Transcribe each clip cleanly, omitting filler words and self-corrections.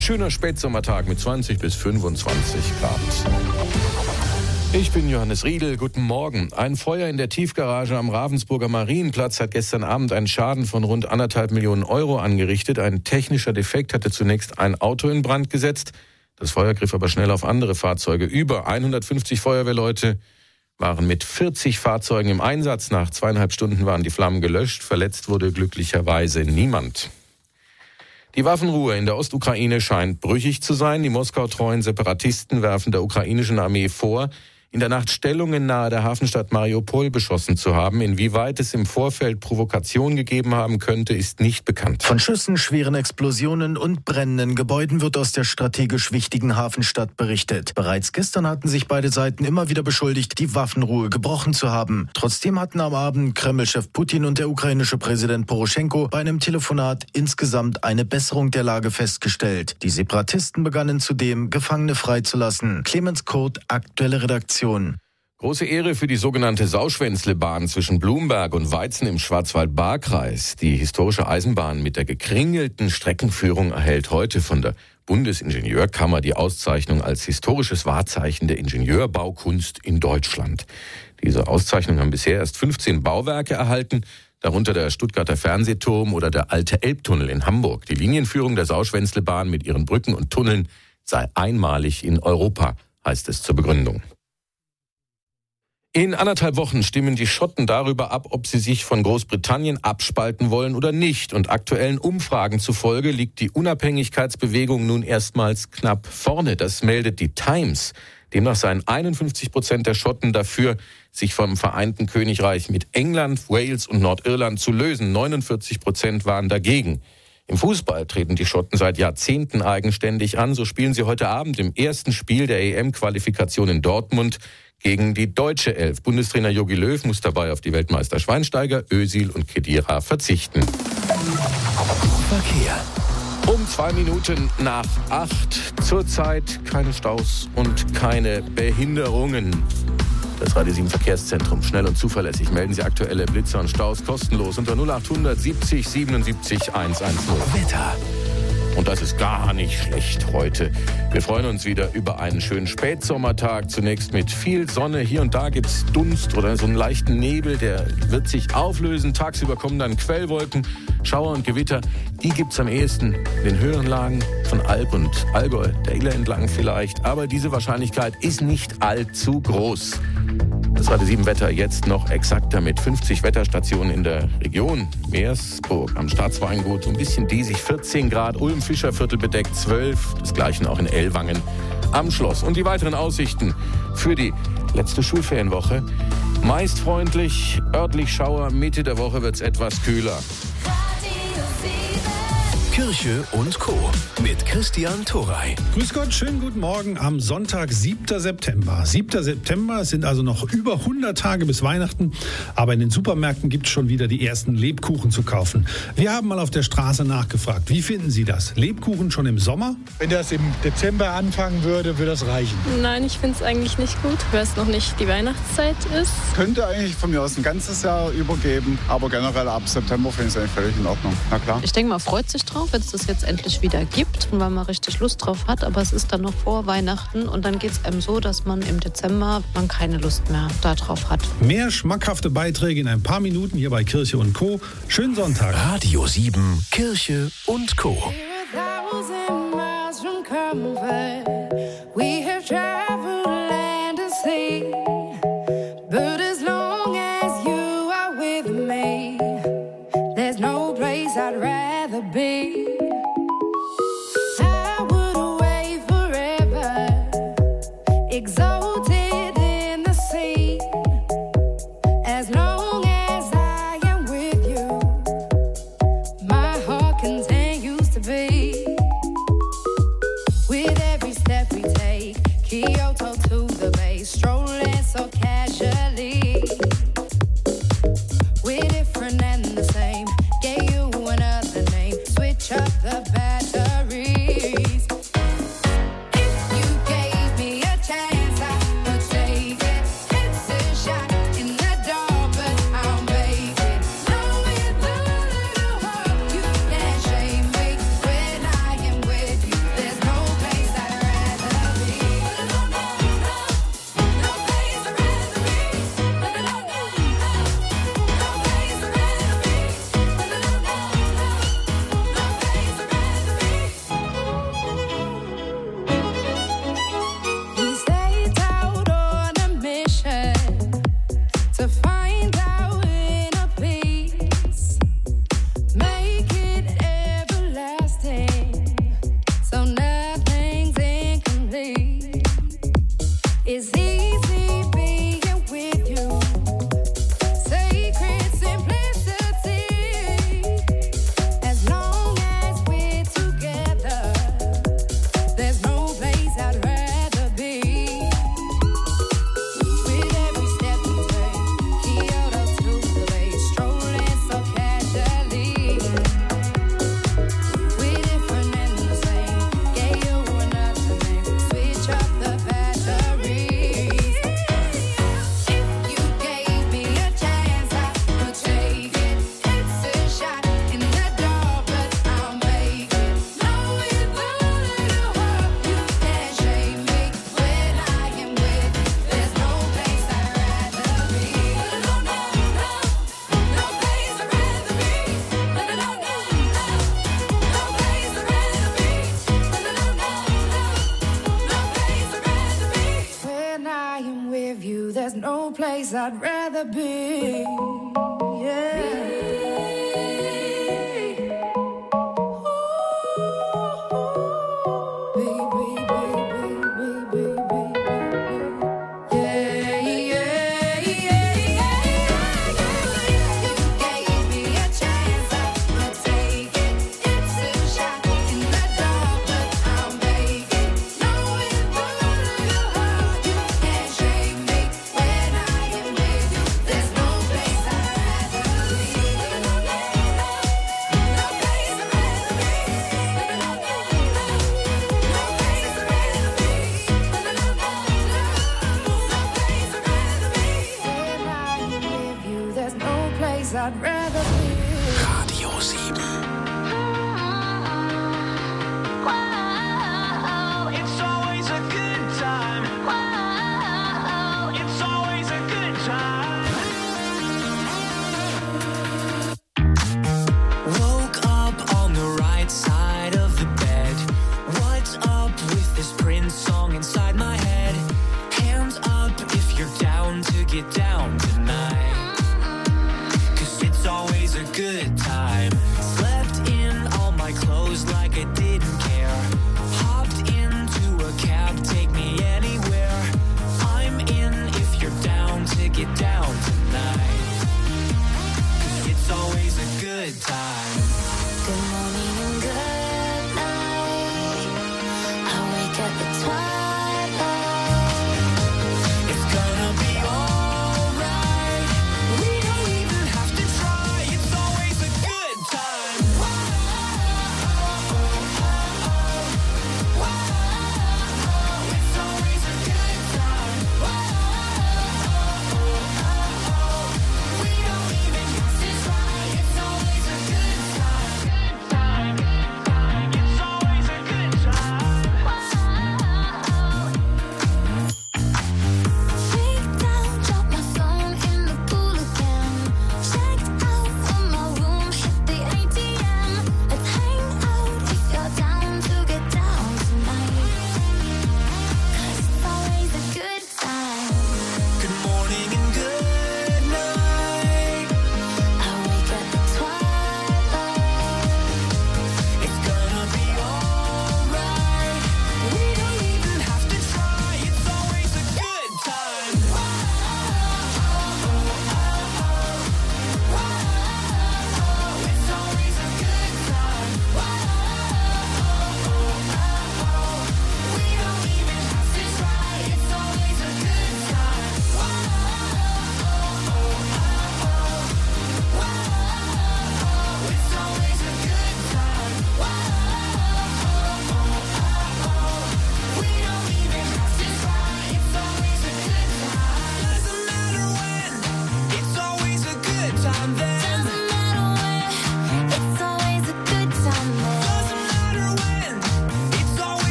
Schöner Spätsommertag mit 20 bis 25 Grad. Ich bin Johannes Riedel, guten Morgen. Ein Feuer in der Tiefgarage am Ravensburger Marienplatz hat gestern Abend einen Schaden von rund 1,5 Millionen Euro angerichtet. Ein technischer Defekt hatte zunächst ein Auto in Brand gesetzt. Das Feuer griff aber schnell auf andere Fahrzeuge. Über 150 Feuerwehrleute waren mit 40 Fahrzeugen im Einsatz. Nach 2,5 Stunden waren die Flammen gelöscht. Verletzt wurde glücklicherweise niemand. Die Waffenruhe in der Ostukraine scheint brüchig zu sein. Die Moskau-treuen Separatisten werfen der ukrainischen Armee vor, in der Nacht Stellungen nahe der Hafenstadt Mariupol beschossen zu haben. Inwieweit es im Vorfeld Provokation gegeben haben könnte, ist nicht bekannt. Von Schüssen, schweren Explosionen und brennenden Gebäuden wird aus der strategisch wichtigen Hafenstadt berichtet. Bereits gestern hatten sich beide Seiten immer wieder beschuldigt, die Waffenruhe gebrochen zu haben. Trotzdem hatten am Abend Kreml-Chef Putin und der ukrainische Präsident Poroschenko bei einem Telefonat insgesamt eine Besserung der Lage festgestellt. Die Separatisten begannen zudem, Gefangene freizulassen. Clemens Kurt, aktuelle Redaktion. Große Ehre für die sogenannte Sauschwänzlebahn zwischen Blumberg und Weizen im Schwarzwald-Baar-Kreis. Die historische Eisenbahn mit der gekringelten Streckenführung erhält heute von der Bundesingenieurkammer die Auszeichnung als historisches Wahrzeichen der Ingenieurbaukunst in Deutschland. Diese Auszeichnung haben bisher erst 15 Bauwerke erhalten, darunter der Stuttgarter Fernsehturm oder der Alte Elbtunnel in Hamburg. Die Linienführung der Sauschwänzlebahn mit ihren Brücken und Tunneln sei einmalig in Europa, heißt es zur Begründung. In 1,5 Wochen stimmen die Schotten darüber ab, ob sie sich von Großbritannien abspalten wollen oder nicht. Und aktuellen Umfragen zufolge liegt die Unabhängigkeitsbewegung nun erstmals knapp vorne. Das meldet die Times. Demnach seien 51% der Schotten dafür, sich vom Vereinten Königreich mit England, Wales und Nordirland zu lösen. 49% waren dagegen. Im Fußball treten die Schotten seit Jahrzehnten eigenständig an. So spielen sie heute Abend im ersten Spiel der EM-Qualifikation in Dortmund gegen die deutsche Elf. Bundestrainer Jogi Löw muss dabei auf die Weltmeister Schweinsteiger, Özil und Khedira verzichten. Verkehr. Um 2 Minuten nach 8. Zurzeit keine Staus und keine Behinderungen. Das Radio 7 Verkehrszentrum. Schnell und zuverlässig melden Sie aktuelle Blitzer und Staus kostenlos unter 0800 70 77 110. Wetter. Und das ist gar nicht schlecht heute. Wir freuen uns wieder über einen schönen Spätsommertag. Zunächst mit viel Sonne. Hier und da gibt es Dunst oder so einen leichten Nebel. Der wird sich auflösen. Tagsüber kommen dann Quellwolken, Schauer und Gewitter. Die gibt es am ehesten in den höheren Lagen von Alb und Allgäu, der Iller entlang vielleicht. Aber diese Wahrscheinlichkeit ist nicht allzu groß. Das Radio 7 Wetter jetzt noch exakter mit 50 Wetterstationen in der Region. Meersburg am Staatsweingut, ein bisschen diesig, 14 Grad, Ulm-Fischerviertel bedeckt 12, das gleiche auch in Ellwangen am Schloss. Und die weiteren Aussichten für die letzte Schulferienwoche. Meist freundlich, örtlich Schauer, Mitte der Woche wird es etwas kühler. Kirche und Co. mit Christian Torey. Grüß Gott, schönen guten Morgen am Sonntag, 7. September. 7. September, es sind also noch über 100 Tage bis Weihnachten, aber in den Supermärkten gibt es schon wieder die ersten Lebkuchen zu kaufen. Wir haben mal auf der Straße nachgefragt, wie finden Sie das? Lebkuchen schon im Sommer? Wenn das im Dezember anfangen würde das reichen. Nein, ich finde es eigentlich nicht gut, weil es noch nicht die Weihnachtszeit ist. Könnte eigentlich von mir aus ein ganzes Jahr übergeben, aber generell ab September finde ich es eigentlich völlig in Ordnung. Na klar. Ich denke, man freut sich drauf, wenn es das jetzt endlich wieder gibt und weil man richtig Lust drauf hat, aber es ist dann noch vor Weihnachten und dann geht es einem so, dass man im Dezember keine Lust mehr darauf hat. Mehr schmackhafte Beiträge in ein paar Minuten hier bei Kirche und Co. Schönen Sonntag. Radio 7, Kirche und Co. Exalted in the sea, as long as I am with you, my heart continues to beat. With every step we take, keep so nothing's incomplete. It's easy being with you. Sacred simplicity. As long as we're together, there's no place I'd rather be. With every step we take, Kyoto to the bay, strolling so casually. We're different and the same. Gave you another name. Switch up the batteries. If you gave me a chance, I would take it. It's a shot in the dark, but I'll make it. Knowing that you hope you can't shake me when I am with you. There's no place I'd rather be. No, no, no, no place I'd rather be. No, no, no, no, no place I'd rather be. No, no, no, no, no place I'd rather be. When I am with you, there's no place I'd rather be. I'd rather be. Radio 7. Wow, it's always a good time. Wow, it's always a good time. Woke up on the right side of the bed. What's up with this Prince song inside my head? Hands up if you're down to get down tonight. 'Cause it's all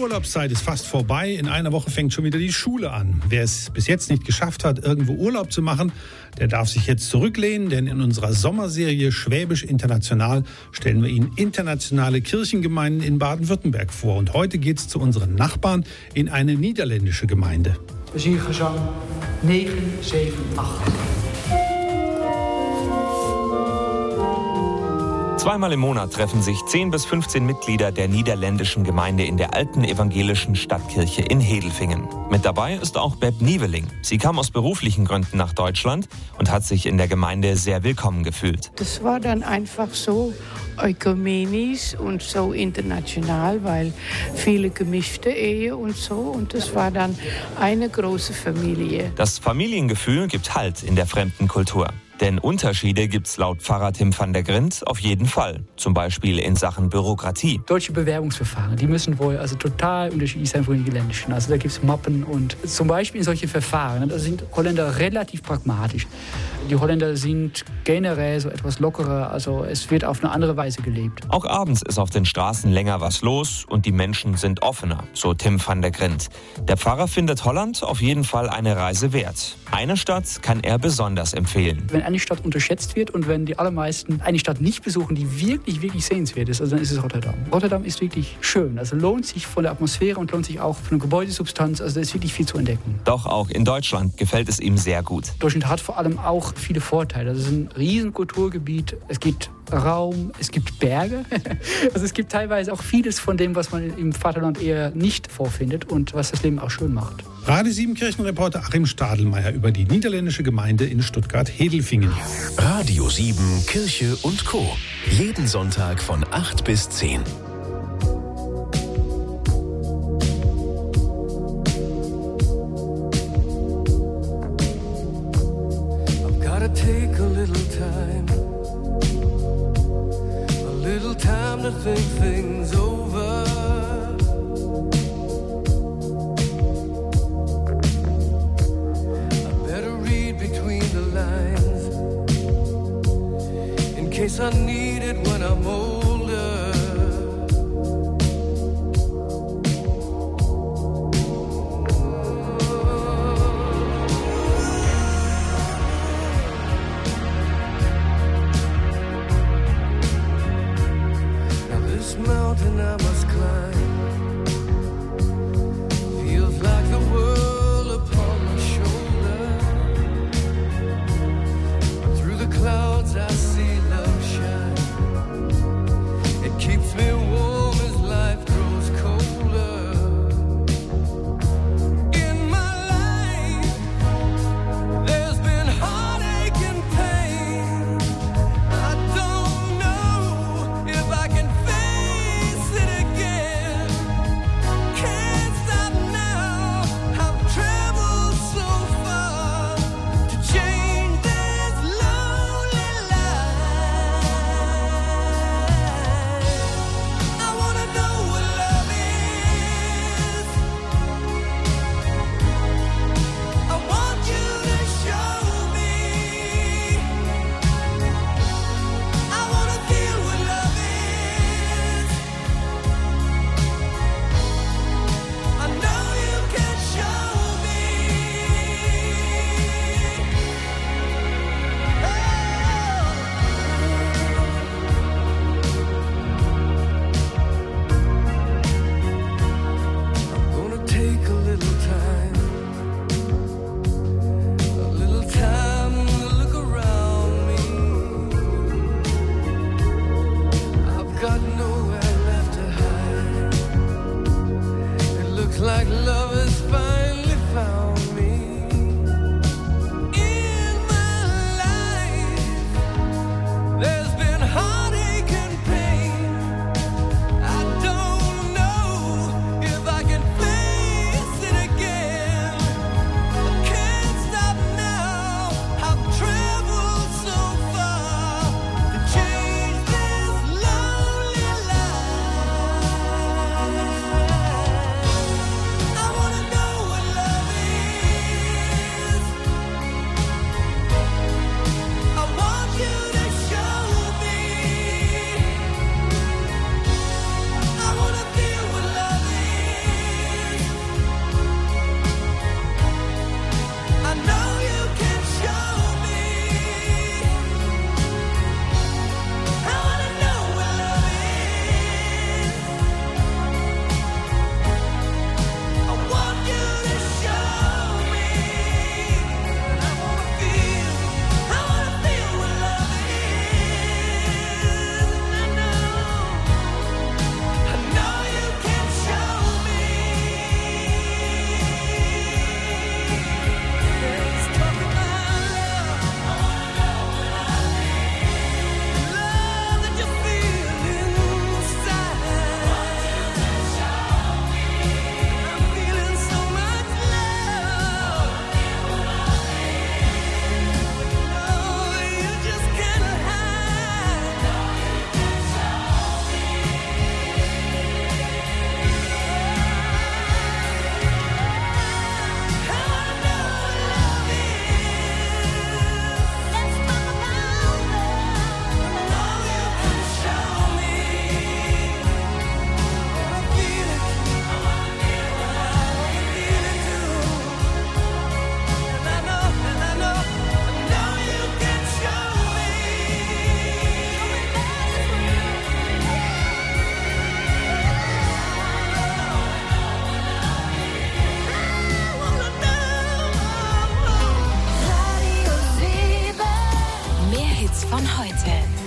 Urlaubszeit ist fast vorbei. In einer Woche fängt schon wieder die Schule an. Wer es bis jetzt nicht geschafft hat, irgendwo Urlaub zu machen, der darf sich jetzt zurücklehnen, denn in unserer Sommerserie Schwäbisch International stellen wir Ihnen internationale Kirchengemeinden in Baden-Württemberg vor. Und heute geht es zu unseren Nachbarn in eine niederländische Gemeinde. Muziekgezang 9, 7, 8. Zweimal im Monat treffen sich 10 bis 15 Mitglieder der niederländischen Gemeinde in der alten evangelischen Stadtkirche in Hedelfingen. Mit dabei ist auch Beb Nieveling. Sie kam aus beruflichen Gründen nach Deutschland und hat sich in der Gemeinde sehr willkommen gefühlt. Das war dann einfach so ökumenisch und so international, weil viele gemischte Ehe und so. Und das war dann eine große Familie. Das Familiengefühl gibt Halt in der fremden Kultur. Denn Unterschiede gibt's laut Pfarrer Tim van der Grint auf jeden Fall. Zum Beispiel in Sachen Bürokratie. Deutsche Bewerbungsverfahren, die müssen wohl total unterschiedlich sein von den niederländischen. Also da gibt's Mappen und zum Beispiel in solche Verfahren, da sind Holländer relativ pragmatisch. Die Holländer sind generell so etwas lockerer, also es wird auf eine andere Weise gelebt. Auch abends ist auf den Straßen länger was los und die Menschen sind offener, so Tim van der Grint. Der Pfarrer findet Holland auf jeden Fall eine Reise wert. Eine Stadt kann er besonders empfehlen. Wenn eine Stadt unterschätzt wird und wenn die allermeisten eine Stadt nicht besuchen, die wirklich, wirklich sehenswert ist, also dann ist es Rotterdam. Rotterdam ist wirklich schön, also lohnt sich von der Atmosphäre und lohnt sich auch von der Gebäudesubstanz, also da ist wirklich viel zu entdecken. Doch auch in Deutschland gefällt es ihm sehr gut. Deutschland hat vor allem auch viele Vorteile. Also es ist ein riesen Kulturgebiet, es gibt Raum, es gibt Berge. Also es gibt teilweise auch vieles von dem, was man im Vaterland eher nicht vorfindet und was das Leben auch schön macht. Radio 7 Kirchenreporter Achim Stadelmeier über die niederländische Gemeinde in Stuttgart-Hedelfingen. Radio 7 Kirche und Co. Jeden Sonntag von 8 bis 10. I've gotta take a little time to think things over. In case I need it when I'm older. Now this mountain I must climb feels like the world upon my shoulder. But through the clouds I see love shine. von heute.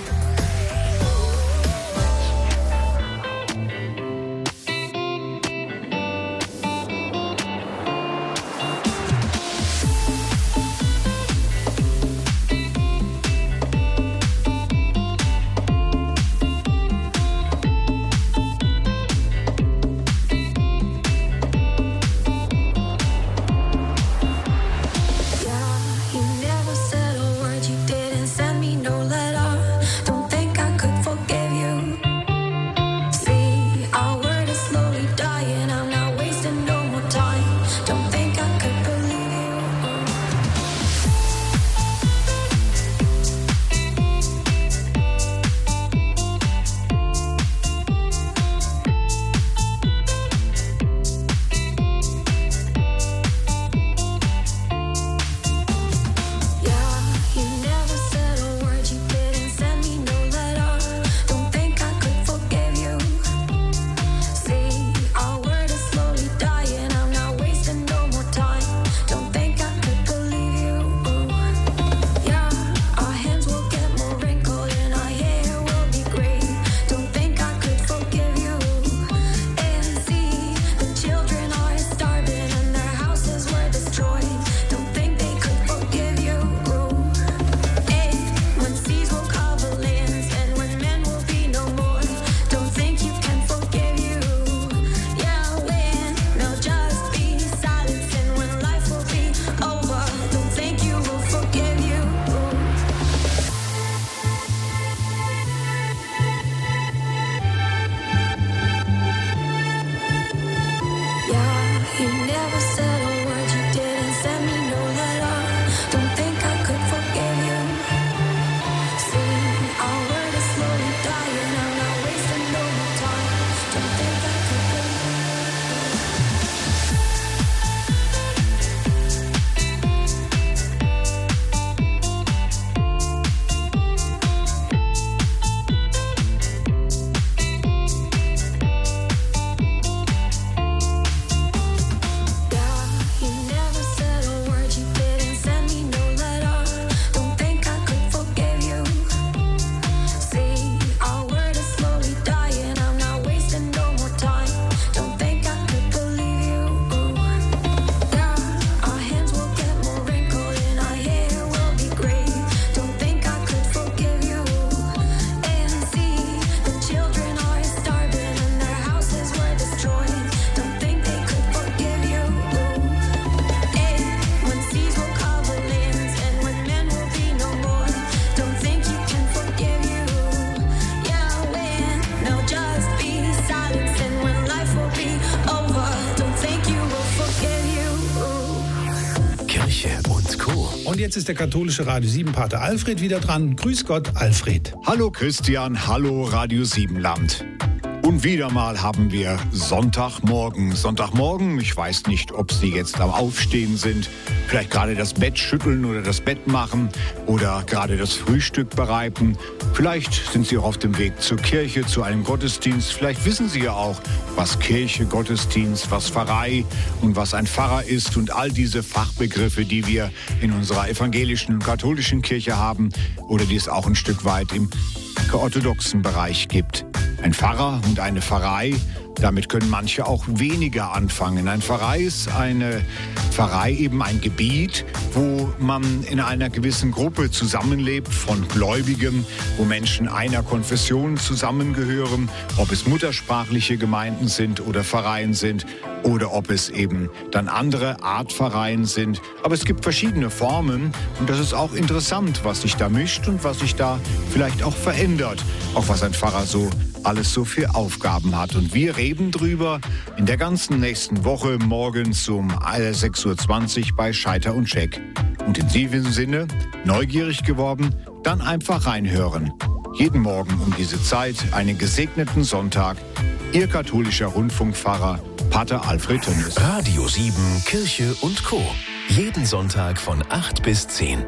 Und jetzt ist der katholische Radio 7 Pater Alfred wieder dran. Grüß Gott, Alfred. Hallo Christian, hallo Radio 7 Land. Und wieder mal haben wir Sonntagmorgen. Sonntagmorgen, ich weiß nicht, ob Sie jetzt am Aufstehen sind, vielleicht gerade das Bett schütteln oder das Bett machen oder gerade das Frühstück bereiten. Vielleicht sind Sie auch auf dem Weg zur Kirche, zu einem Gottesdienst. Vielleicht wissen Sie ja auch, was Kirche, Gottesdienst, was Pfarrei und was ein Pfarrer ist und all diese Fachbegriffe, die wir in unserer evangelischen und katholischen Kirche haben oder die es auch ein Stück weit im orthodoxen Bereich gibt. Ein Pfarrer und eine Pfarrei, damit können manche auch weniger anfangen. Ein Pfarrei ist eine Pfarrei eben ein Gebiet, wo man in einer gewissen Gruppe zusammenlebt von Gläubigen, wo Menschen einer Konfession zusammengehören, ob es muttersprachliche Gemeinden sind oder Pfarreien sind oder ob es eben dann andere Art Pfarreien sind. Aber es gibt verschiedene Formen und das ist auch interessant, was sich da mischt und was sich da vielleicht auch verändert. Auch was ein Pfarrer so alles so für Aufgaben hat. Und wir reden drüber in der ganzen nächsten Woche morgens um 6:20 Uhr bei Scheiter und Scheck. Und in diesem Sinne, neugierig geworden, dann einfach reinhören. Jeden Morgen um diese Zeit, einen gesegneten Sonntag. Ihr katholischer Rundfunkpfarrer Pater Alfred Tönnes. Radio 7, Kirche und Co. Jeden Sonntag von 8 bis 10.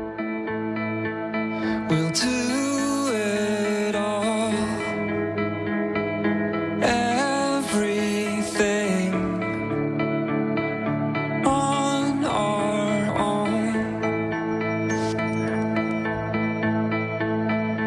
We'll do it all. Everything on our own.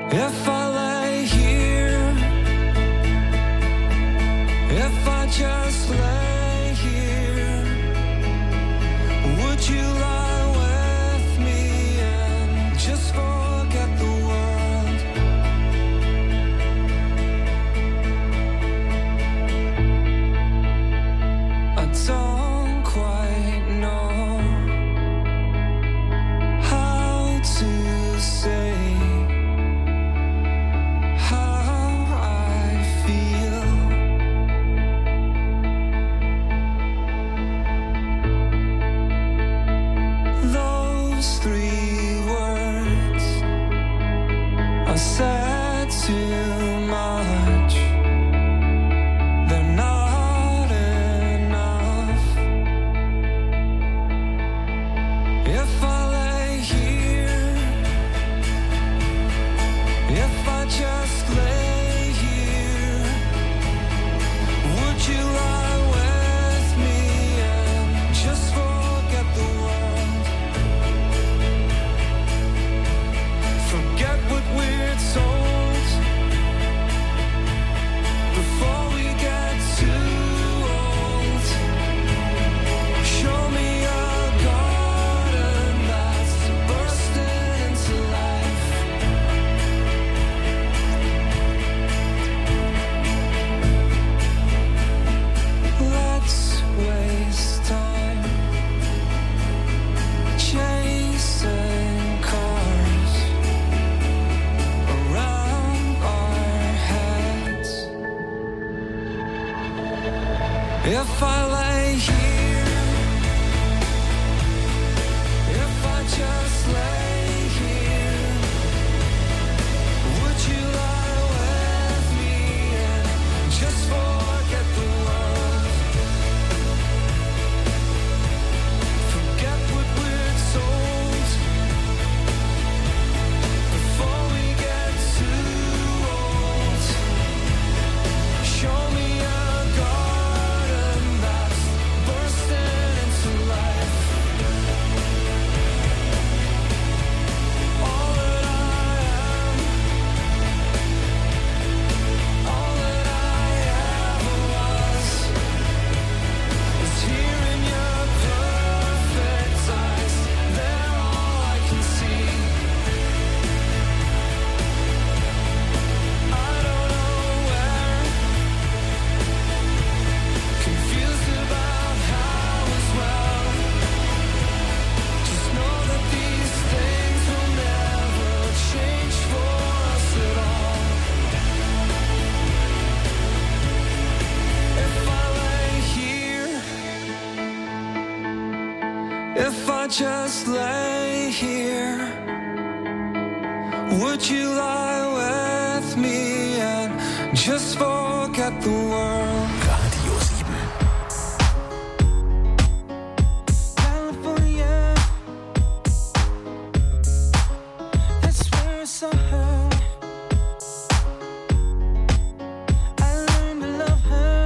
If I lay here, if I just lay here, would you lie with me and just forget the world? I don't quite know how to say said too much, they're not enough. If I lay here, if I just lay here, would you lie with me and just forget the world? Forget what we're told before we get too old. Show me a garden that's bursting into life. Let's waste time chasing cars around our heads. If I lay here, if I just lay here, would you lie with me and just forget the world? Forget what we're told before we get too old. Show me a garden that's bursting into life. All that I am, all that I ever was, is here in your perfect eyes. They're all I can see. I don't know where, confused about how as well. Just know that these things will never change for us at all. If I lay here, if I just lay here, would you lie with me and just forget the world? Radio 7. California, that's where I saw her. I learned to love her.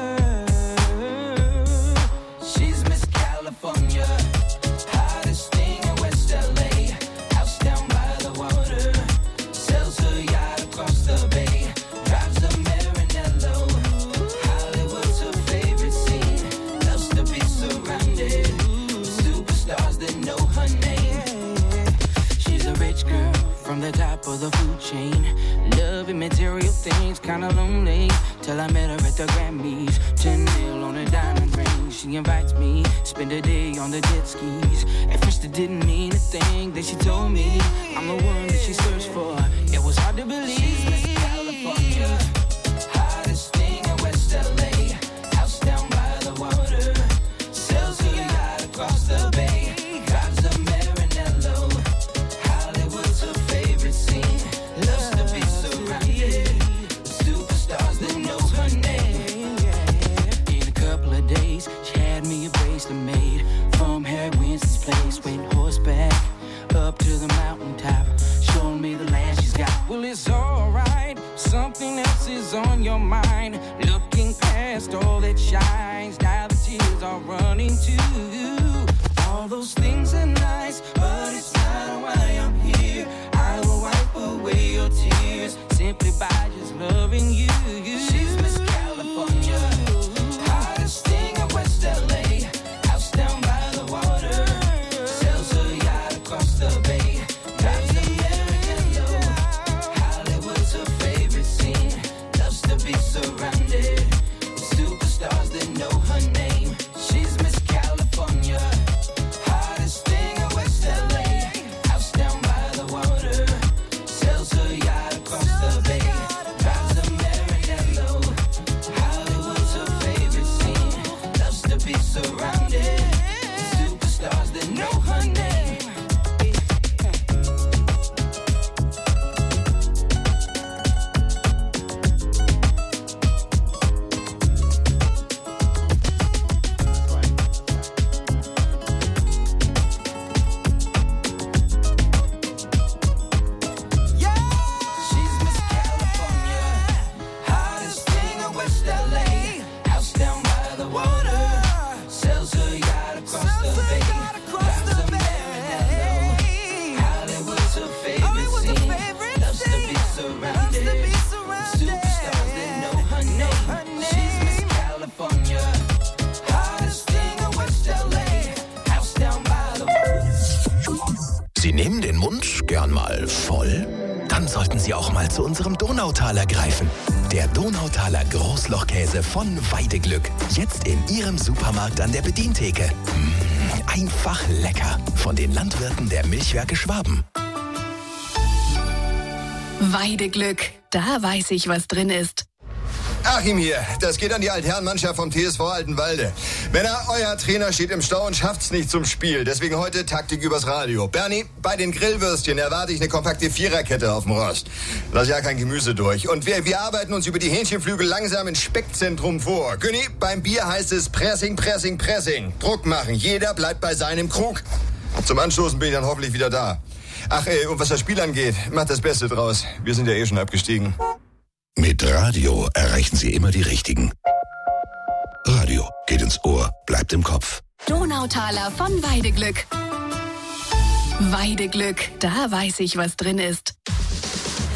She's Miss California, hottest thing in West LA. House down by the water, sells her yacht across the bay, drives a Maranello. Hollywood's her favorite scene, loves to be surrounded with superstars that know her name. She's a rich girl from the top of the food chain, loving material things, kinda lonely, till I met her at the Grammys. 10 mil on a diamond ring, she invites me, spend a day on the jet skis. At first it didn't mean a thing, then she told me I'm the one that she searched for. It was hard to believe. She's Miss California, hottest thing in West LA, house down by the water, sells her yacht across the bay, drives a Maranello. Hollywood's her favorite scene, loves to be surrounded with superstars that know her name. In a couple of days, she had me a bracelet made from Harry Winston's place. Went horseback up to the mountaintop, showing me the land she's got. Well, it's alright, something else is on your mind. Looking past all that shines, now the tears are running too. All those things are nice, but it's not why I'm here. I will wipe away your tears. Sie nehmen den Mund gern mal voll? Dann sollten Sie auch mal zu unserem Donautaler greifen. Der Donautaler Großlochkäse von Weideglück. Jetzt in Ihrem Supermarkt an der Bedientheke. Einfach lecker. Von den Landwirten der Milchwerke Schwaben. Weideglück. Da weiß ich, was drin ist. Achim hier, das geht an die Altherrenmannschaft vom TSV Altenwalde. Männer, euer Trainer steht im Stau und schafft's nicht zum Spiel. Deswegen heute Taktik übers Radio. Bernie, bei den Grillwürstchen erwarte ich eine kompakte Viererkette auf dem Rost. Lass ja kein Gemüse durch. Und wir arbeiten uns über die Hähnchenflügel langsam ins Speckzentrum vor. Günni, beim Bier heißt es Pressing, Pressing, Pressing. Druck machen, jeder bleibt bei seinem Krug. Zum Anstoßen bin ich dann hoffentlich wieder da. Ach, und was das Spiel angeht, macht das Beste draus. Wir sind ja eh schon abgestiegen. Mit Radio erreichen Sie immer die Richtigen. Radio geht ins Ohr, bleibt im Kopf. Donautaler von Weideglück. Weideglück. Da weiß ich, was drin ist.